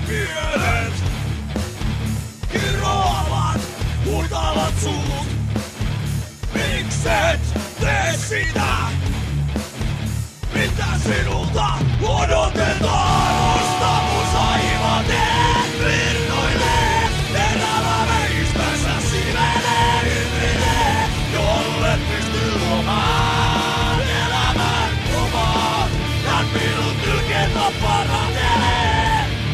Mielet kiroavat, huutavat suut. Mikset tee sitä, mitä sinulta odotetaan? Musta musa imateen virnoilee, terävä veispässä sivelee hymyilee, jolle pystyy luomaan elämän omaa. Tän minun tylkentä parantelee.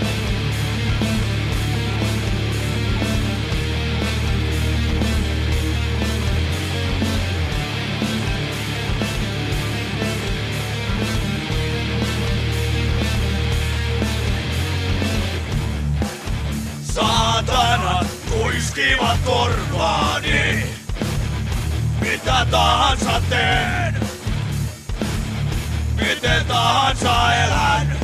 Saatanat kuiskivat korvaani, mitä tahansa teen, miten tahansa elän.